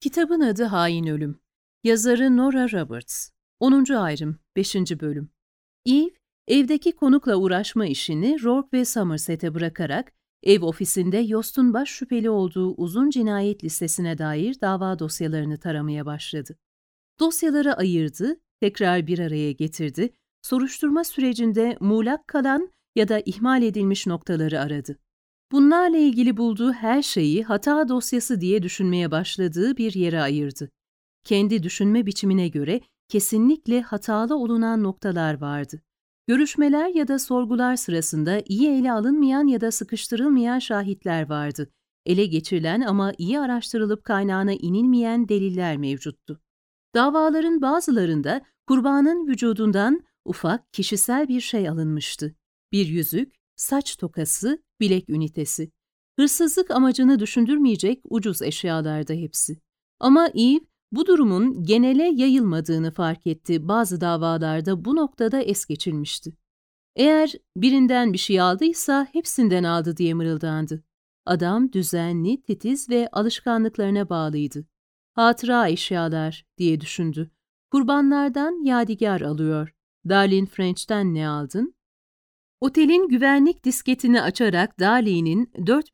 Kitabın adı Hain Ölüm. Yazarı Nora Roberts. 10. ayrım, 5. bölüm. Eve, evdeki konukla uğraşma işini Rourke ve Somerset'e bırakarak ev ofisinde Yost'un baş şüpheli olduğu uzun cinayet listesine dair dava dosyalarını taramaya başladı. Dosyaları ayırdı, tekrar bir araya getirdi, soruşturma sürecinde muğlak kalan ya da ihmal edilmiş noktaları aradı. Bunlarla ilgili bulduğu her şeyi hata dosyası diye düşünmeye başladığı bir yere ayırdı. Kendi düşünme biçimine göre kesinlikle hatalı olunan noktalar vardı. Görüşmeler ya da sorgular sırasında iyi ele alınmayan ya da sıkıştırılmayan şahitler vardı. Ele geçirilen ama iyi araştırılıp kaynağına inilmeyen deliller mevcuttu. Davaların bazılarında kurbanın vücudundan ufak, kişisel bir şey alınmıştı. Bir yüzük, saç tokası, bilek ünitesi. Hırsızlık amacını düşündürmeyecek ucuz eşyalardı hepsi. Ama Eve, bu durumun genele yayılmadığını fark etti. Bazı davalarda bu noktada es geçilmişti. Eğer birinden bir şey aldıysa hepsinden aldı diye mırıldandı. Adam düzenli, titiz ve alışkanlıklarına bağlıydı. Hatıra eşyalar diye düşündü. Kurbanlardan yadigar alıyor. Darlene French'ten ne aldın? Otelin güvenlik disketini açarak Darlene'in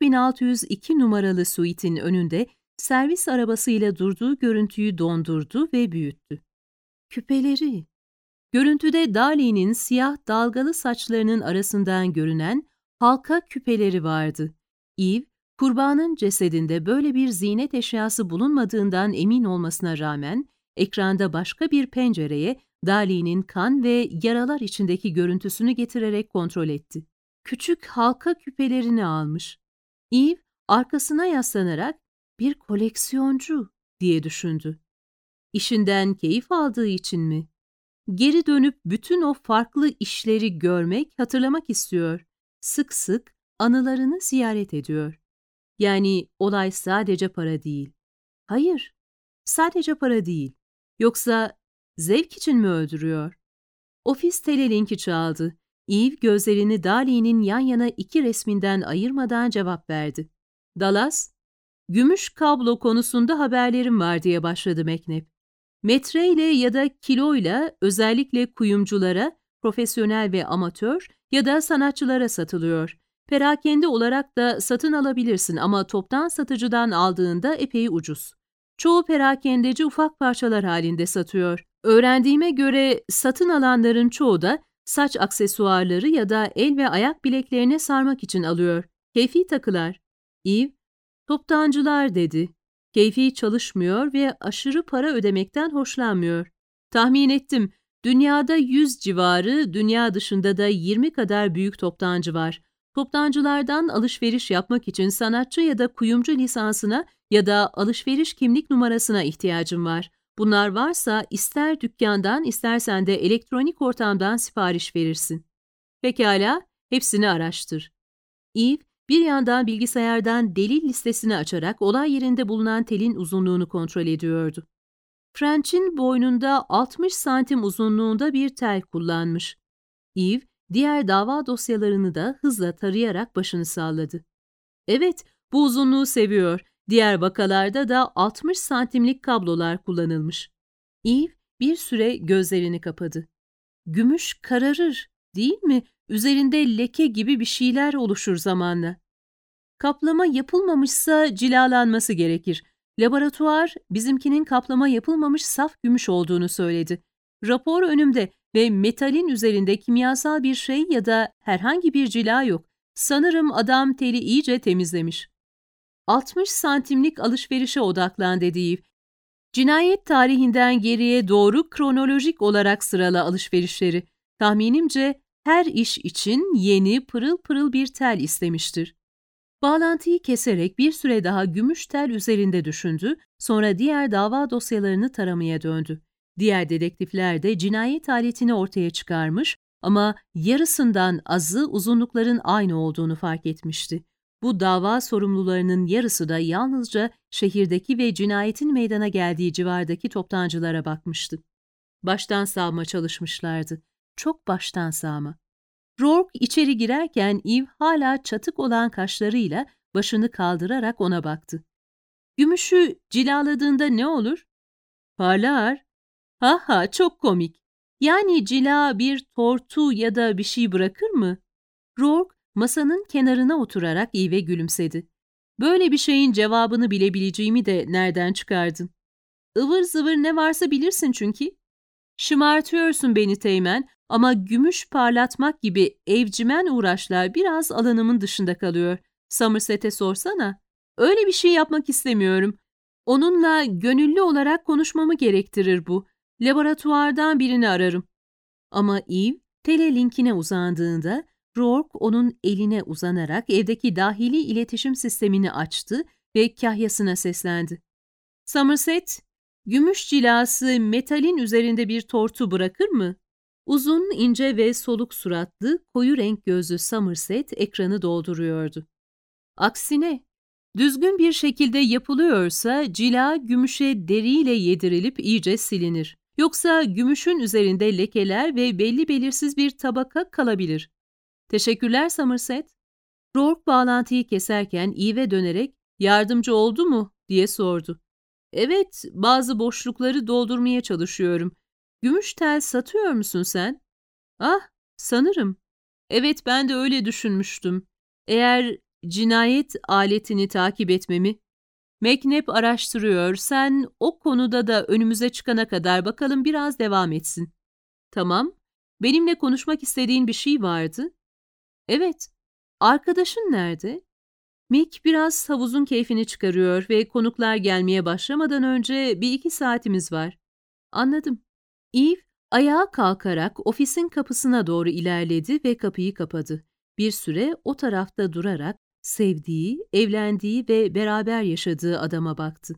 4602 numaralı suite'in önünde servis arabasıyla durduğu görüntüyü dondurdu ve büyüttü. Küpeleri. Görüntüde Darlene'in siyah dalgalı saçlarının arasından görünen halka küpeleri vardı. Eve, kurbanın cesedinde böyle bir ziynet eşyası bulunmadığından emin olmasına rağmen, ekranda başka bir pencereye Darlene'in kan ve yaralar içindeki görüntüsünü getirerek kontrol etti. Küçük halka küpelerini almış. Eve, arkasına yaslanarak bir koleksiyoncu diye düşündü. İşinden keyif aldığı için mi? Geri dönüp bütün o farklı işleri görmek, hatırlamak istiyor. Sık sık anılarını ziyaret ediyor. Yani olay sadece para değil. Hayır, sadece para değil. Yoksa zevk için mi öldürüyor? Ofis telelinki çaldı. Eve gözlerini Darlene'in yan yana iki resminden ayırmadan cevap verdi. Dallas, gümüş kablo konusunda haberlerim var diye başladı McNabb. Metreyle ya da kiloyla özellikle kuyumculara, profesyonel ve amatör ya da sanatçılara satılıyor. Perakende olarak da satın alabilirsin ama toptan satıcıdan aldığında epey ucuz. Çoğu perakendeci ufak parçalar halinde satıyor. Öğrendiğime göre satın alanların çoğu da saç aksesuarları ya da el ve ayak bileklerine sarmak için alıyor. Keyfi takılar. Eve, toptancılar dedi. Keyfi çalışmıyor ve aşırı para ödemekten hoşlanmıyor. Tahmin ettim. Dünyada 100 civarı, dünya dışında da 20 kadar büyük toptancı var. Toptancılardan alışveriş yapmak için sanatçı ya da kuyumcu lisansına ya da alışveriş kimlik numarasına ihtiyacım var. Bunlar varsa ister dükkandan istersen de elektronik ortamdan sipariş verirsin. Pekala, hepsini araştır. Eve, bir yandan bilgisayardan delil listesini açarak olay yerinde bulunan telin uzunluğunu kontrol ediyordu. French'in boynunda 60 santim uzunluğunda bir tel kullanmış. Eve, diğer dava dosyalarını da hızla tarayarak başını salladı. Evet, bu uzunluğu seviyor. Diğer vakalarda da 60 santimlik kablolar kullanılmış. Eve bir süre gözlerini kapadı. Gümüş kararır, değil mi? Üzerinde leke gibi bir şeyler oluşur zamanla. Kaplama yapılmamışsa cilalanması gerekir. Laboratuvar bizimkinin kaplama yapılmamış saf gümüş olduğunu söyledi. Rapor önümde ve metalin üzerinde kimyasal bir şey ya da herhangi bir cila yok. Sanırım adam teli iyice temizlemiş. 60 santimlik alışverişe odaklan dedi Eve. Cinayet tarihinden geriye doğru kronolojik olarak sırala alışverişleri. Tahminimce her iş için yeni pırıl pırıl bir tel istemiştir. Bağlantıyı keserek bir süre daha gümüş tel üzerinde düşündü, sonra diğer dava dosyalarını taramaya döndü. Diğer dedektifler de cinayet aletini ortaya çıkarmış ama yarısından azı uzunlukların aynı olduğunu fark etmişti. Bu dava sorumlularının yarısı da yalnızca şehirdeki ve cinayetin meydana geldiği civardaki toptancılara bakmıştı. Baştan savma çalışmışlardı. Çok baştan savma. Rourke içeri girerken Eve hala çatık olan kaşlarıyla başını kaldırarak ona baktı. Gümüşü cilaladığında ne olur? Parlar. Ha ha, çok komik. Yani cila bir tortu ya da bir şey bırakır mı? Rourke masanın kenarına oturarak Eve'e gülümsedi. Böyle bir şeyin cevabını bilebileceğimi de nereden çıkardın? Ivır zıvır ne varsa bilirsin çünkü. Şımartıyorsun beni Teğmen, ama gümüş parlatmak gibi evcimen uğraşlar biraz alanımın dışında kalıyor. Somerset'e sorsana. Öyle bir şey yapmak istemiyorum. Onunla gönüllü olarak konuşmamı gerektirir bu. Laboratuvardan birini ararım. Ama Eve, telelinkine uzandığında Rourke onun eline uzanarak evdeki dahili iletişim sistemini açtı ve kahyasına seslendi. Somerset, gümüş cilası metalin üzerinde bir tortu bırakır mı? Uzun, ince ve soluk suratlı, koyu renk gözlü Somerset ekranı dolduruyordu. Aksine, düzgün bir şekilde yapılıyorsa cila gümüşe deriyle yedirilip iyice silinir. Yoksa gümüşün üzerinde lekeler ve belli belirsiz bir tabaka kalabilir. Teşekkürler Somerset. Rourke bağlantıyı keserken Eve'e dönerek yardımcı oldu mu diye sordu. Evet, bazı boşlukları doldurmaya çalışıyorum. Gümüş tel satıyor musun sen? Ah, sanırım. Evet, ben de öyle düşünmüştüm. Eğer cinayet aletini takip etmemi... McNabb araştırıyor. Sen o konuda da önümüze çıkana kadar bakalım biraz devam etsin. Tamam. Benimle konuşmak istediğin bir şey vardı. Evet. Arkadaşın nerede? Mick biraz havuzun keyfini çıkarıyor ve konuklar gelmeye başlamadan önce 1-2 saatimiz var. Anladım. Eve ayağa kalkarak ofisin kapısına doğru ilerledi ve kapıyı kapadı. Bir süre o tarafta durarak sevdiği, evlendiği ve beraber yaşadığı adama baktı.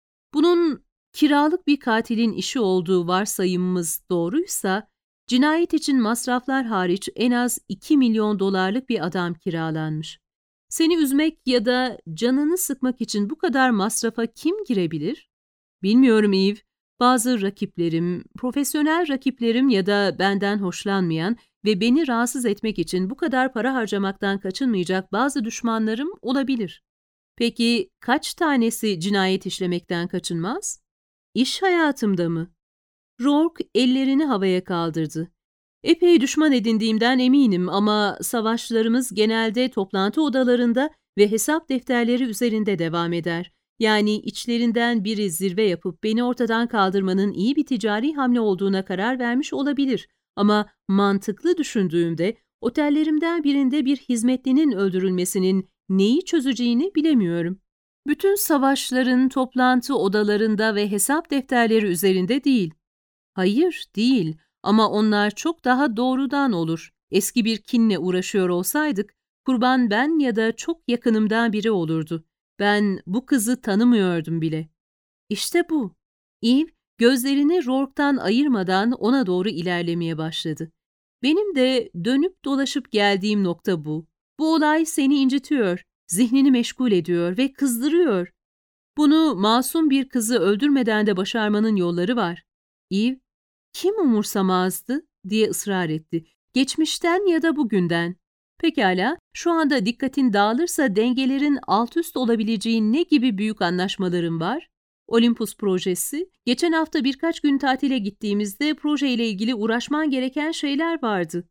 Bunun kiralık bir katilin işi olduğu varsayımımız doğruysa, cinayet için masraflar hariç en az 2 milyon dolarlık bir adam kiralanmış. Seni üzmek ya da canını sıkmak için bu kadar masrafa kim girebilir? Bilmiyorum Eve. Bazı rakiplerim, profesyonel rakiplerim ya da benden hoşlanmayan ve beni rahatsız etmek için bu kadar para harcamaktan kaçınmayacak bazı düşmanlarım olabilir. Peki kaç tanesi cinayet işlemekten kaçınmaz? İş hayatımda mı? Rourke ellerini havaya kaldırdı. Epey düşman edindiğimden eminim ama savaşlarımız genelde toplantı odalarında ve hesap defterleri üzerinde devam eder. Yani içlerinden biri zirve yapıp beni ortadan kaldırmanın iyi bir ticari hamle olduğuna karar vermiş olabilir. Ama mantıklı düşündüğümde otellerimden birinde bir hizmetlinin öldürülmesinin neyi çözeceğini bilemiyorum. Bütün savaşların toplantı odalarında ve hesap defterleri üzerinde değil. Hayır, değil. Ama onlar çok daha doğrudan olur. Eski bir kinle uğraşıyor olsaydık, kurban ben ya da çok yakınımdan biri olurdu. Ben bu kızı tanımıyordum bile. İşte bu. Eve, gözlerini Rourke'tan ayırmadan ona doğru ilerlemeye başladı. Benim de dönüp dolaşıp geldiğim nokta bu. Bu olay seni incitiyor, zihnini meşgul ediyor ve kızdırıyor. Bunu masum bir kızı öldürmeden de başarmanın yolları var. Eve, kim umursamazdı diye ısrar etti. Geçmişten ya da bugünden. Pekala, şu anda dikkatin dağılırsa dengelerin alt üst olabileceği ne gibi büyük anlaşmaların var? Olympus projesi. Geçen hafta birkaç gün tatile gittiğimizde projeyle ilgili uğraşman gereken şeyler vardı.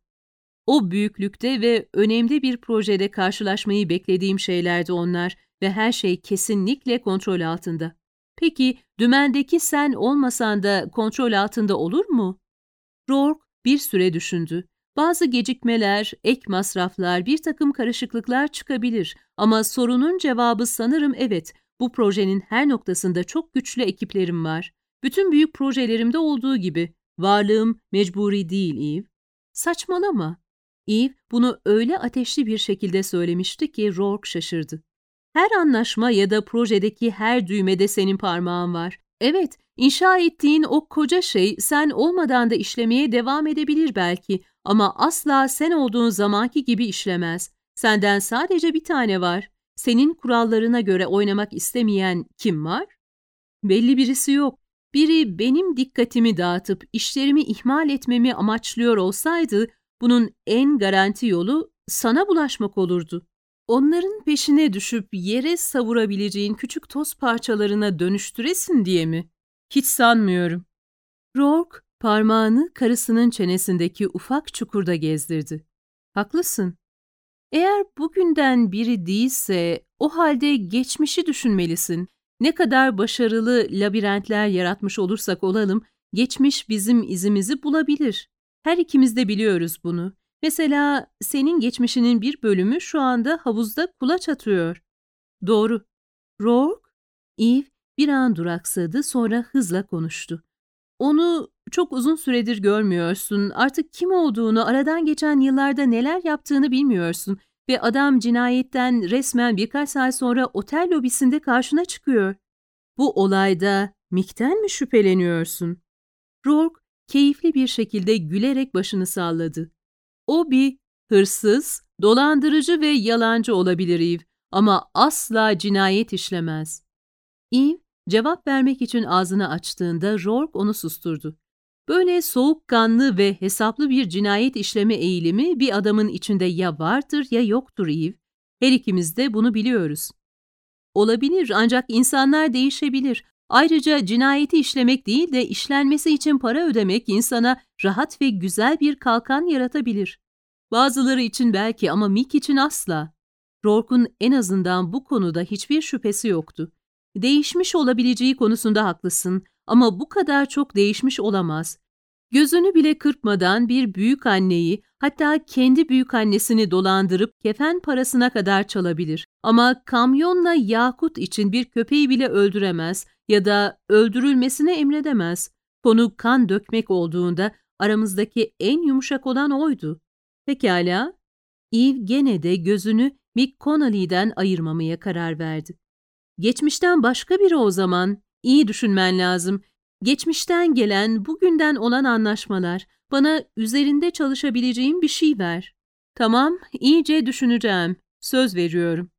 O büyüklükte ve önemli bir projede karşılaşmayı beklediğim şeylerdi onlar ve her şey kesinlikle kontrol altında. Peki dümendeki sen olmasan da kontrol altında olur mu? Rourke bir süre düşündü. Bazı gecikmeler, ek masraflar, bir takım karışıklıklar çıkabilir ama sorunun cevabı sanırım evet. Bu projenin her noktasında çok güçlü ekiplerim var. Bütün büyük projelerimde olduğu gibi. Varlığım mecburi değil Eve. Saçmalama. Eve bunu öyle ateşli bir şekilde söylemişti ki Rourke şaşırdı. Her anlaşma ya da projedeki her düğmede senin parmağın var. Evet, inşa ettiğin o koca şey sen olmadan da işlemeye devam edebilir belki ama asla sen olduğun zamanki gibi işlemez. Senden sadece bir tane var. Senin kurallarına göre oynamak istemeyen kim var? Belli birisi yok. Biri benim dikkatimi dağıtıp işlerimi ihmal etmemi amaçlıyor olsaydı bunun en garanti yolu sana bulaşmak olurdu. Onların peşine düşüp yere savurabileceğin küçük toz parçalarına dönüştüresin diye mi? Hiç sanmıyorum. Rourke parmağını karısının çenesindeki ufak çukurda gezdirdi. Haklısın. Eğer bugünden biri değilse o halde geçmişi düşünmelisin. Ne kadar başarılı labirentler yaratmış olursak olalım, geçmiş bizim izimizi bulabilir. Her ikimiz de biliyoruz bunu. Mesela senin geçmişinin bir bölümü şu anda havuzda kulaç atıyor. Doğru. Rourke, Eve bir an duraksadı, sonra hızla konuştu. Onu çok uzun süredir görmüyorsun. Artık kim olduğunu, aradan geçen yıllarda neler yaptığını bilmiyorsun. Ve adam cinayetten resmen birkaç saat sonra otel lobisinde karşına çıkıyor. Bu olayda Mick'ten mi şüpheleniyorsun? Rourke keyifli bir şekilde gülerek başını salladı. O bir hırsız, dolandırıcı ve yalancı olabilir Eve, ama asla cinayet işlemez. Eve cevap vermek için ağzını açtığında Rourke onu susturdu. Böyle soğukkanlı ve hesaplı bir cinayet işleme eğilimi bir adamın içinde ya vardır ya yoktur Eve. Her ikimiz de bunu biliyoruz. Olabilir, ancak insanlar değişebilir. Ayrıca cinayeti işlemek değil de işlenmesi için para ödemek insana rahat ve güzel bir kalkan yaratabilir. Bazıları için belki, ama Mick için asla. Rourke'un en azından bu konuda hiçbir şüphesi yoktu. Değişmiş olabileceği konusunda haklısın, ama bu kadar çok değişmiş olamaz. Gözünü bile kırpmadan bir büyükanneyi, hatta kendi büyükannesini dolandırıp kefen parasına kadar çalabilir. Ama kamyonla yakut için bir köpeği bile öldüremez ya da öldürülmesine emredemez. Konu kan dökmek olduğunda aramızdaki en yumuşak olan oydu. Pekala. Eve gene de gözünü Mick Connolly'den ayırmamaya karar verdi. Geçmişten başka biri o zaman. İyi düşünmen lazım. Geçmişten gelen, bugünden olan anlaşmalar. Bana üzerinde çalışabileceğim bir şey ver. Tamam, iyice düşüneceğim. Söz veriyorum.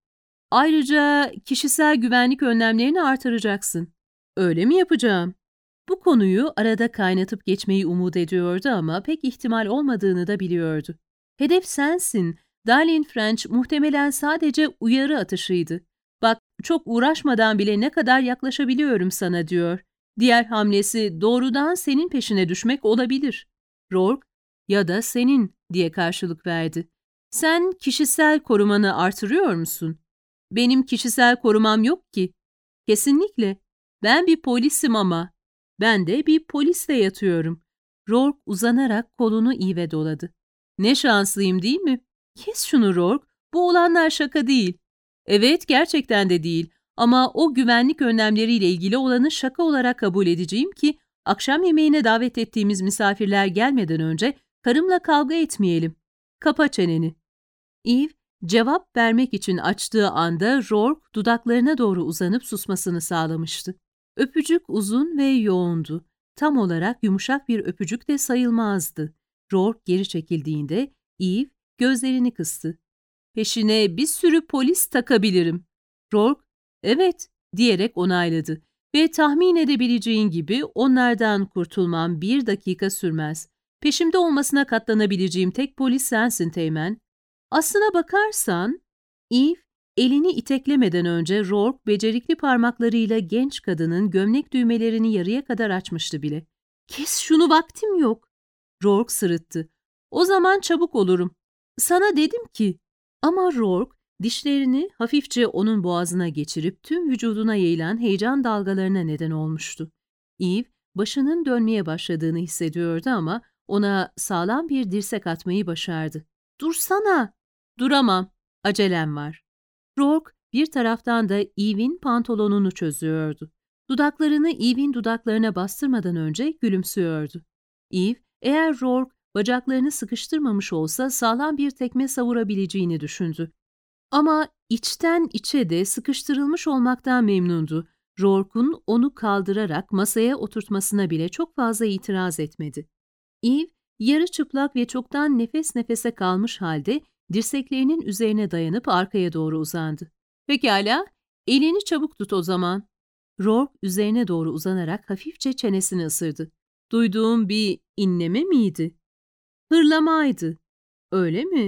Ayrıca kişisel güvenlik önlemlerini artıracaksın. Öyle mi yapacağım? Bu konuyu arada kaynatıp geçmeyi umut ediyordu ama pek ihtimal olmadığını da biliyordu. Hedef sensin. Darlene French muhtemelen sadece uyarı atışıydı. Bak, çok uğraşmadan bile ne kadar yaklaşabiliyorum sana diyor. Diğer hamlesi doğrudan senin peşine düşmek olabilir. Rourke, ya da senin diye karşılık verdi. Sen kişisel korumanı artırıyor musun? Benim kişisel korumam yok ki. Kesinlikle. Ben bir polisim ama. Ben de bir polisle yatıyorum. Rourke uzanarak kolunu Eve'e doladı. Ne şanslıyım değil mi? Kes şunu Rourke. Bu olanlar şaka değil. Evet, gerçekten de değil. Ama o güvenlik önlemleriyle ilgili olanı şaka olarak kabul edeceğim ki akşam yemeğine davet ettiğimiz misafirler gelmeden önce karımla kavga etmeyelim. Kapa çeneni. Eve cevap vermek için açtığı anda Rourke dudaklarına doğru uzanıp susmasını sağlamıştı. Öpücük uzun ve yoğundu. Tam olarak yumuşak bir öpücük de sayılmazdı. Rourke geri çekildiğinde Eve gözlerini kıstı. Peşine bir sürü polis takabilirim. Rourke, evet diyerek onayladı ve tahmin edebileceğin gibi onlardan kurtulmam 1 dakika sürmez. Peşimde olmasına katlanabileceğim tek polis sensin Teğmen. Aslına bakarsan, Eve elini iteklemeden önce Rourke becerikli parmaklarıyla genç kadının gömlek düğmelerini yarıya kadar açmıştı bile. Kes şunu, vaktim yok. Rourke sırıttı. O zaman çabuk olurum. Sana dedim ki. Ama Rourke dişlerini hafifçe onun boğazına geçirip tüm vücuduna yayılan heyecan dalgalarına neden olmuştu. Eve başının dönmeye başladığını hissediyordu ama ona sağlam bir dirsek atmayı başardı. Dursana! Duramam. Acelem var. Rourke bir taraftan da Eve'in pantolonunu çözüyordu. Dudaklarını Eve'in dudaklarına bastırmadan önce gülümsüyordu. Eve, eğer Rourke bacaklarını sıkıştırmamış olsa sağlam bir tekme savurabileceğini düşündü. Ama içten içe de sıkıştırılmış olmaktan memnundu. Rourke'un onu kaldırarak masaya oturtmasına bile çok fazla itiraz etmedi. Eve, yarı çıplak ve çoktan nefes nefese kalmış halde dirseklerinin üzerine dayanıp arkaya doğru uzandı. Pekala, elini çabuk tut o zaman. Rourke üzerine doğru uzanarak hafifçe çenesini ısırdı. Duyduğum bir inleme miydi? Hırlamaydı. Öyle mi?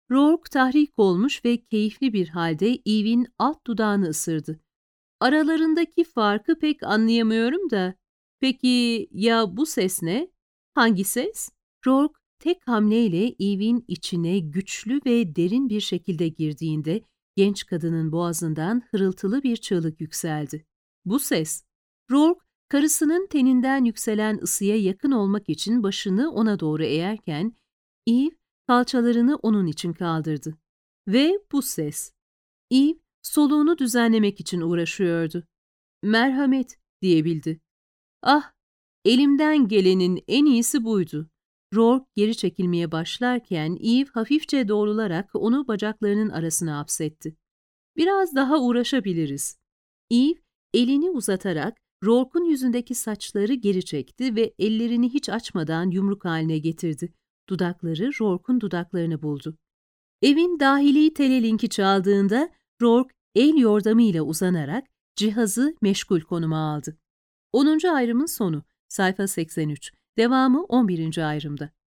Rourke tahrik olmuş ve keyifli bir halde Eve'in alt dudağını ısırdı. Aralarındaki farkı pek anlayamıyorum da. Peki ya bu ses ne? Hangi ses? Rourke tek hamleyle Eve'in içine güçlü ve derin bir şekilde girdiğinde genç kadının boğazından hırıltılı bir çığlık yükseldi. Bu ses. Rourke, karısının teninden yükselen ısıya yakın olmak için başını ona doğru eğerken, Eve kalçalarını onun için kaldırdı. Ve bu ses. Eve soluğunu düzenlemek için uğraşıyordu. "Merhamet," diyebildi. "Ah, elimden gelenin en iyisi buydu." Rourke geri çekilmeye başlarken Eve hafifçe doğrularak onu bacaklarının arasına hapsetti. "Biraz daha uğraşabiliriz." Eve elini uzatarak Rourke'un yüzündeki saçları geri çekti ve ellerini hiç açmadan yumruk haline getirdi. Dudakları Rourke'un dudaklarını buldu. Evin dahili telelinki çaldığında Rourke el yordamıyla uzanarak cihazı meşgul konuma aldı. 10. ayrımın sonu, sayfa 83, devamı 11. ayrımda.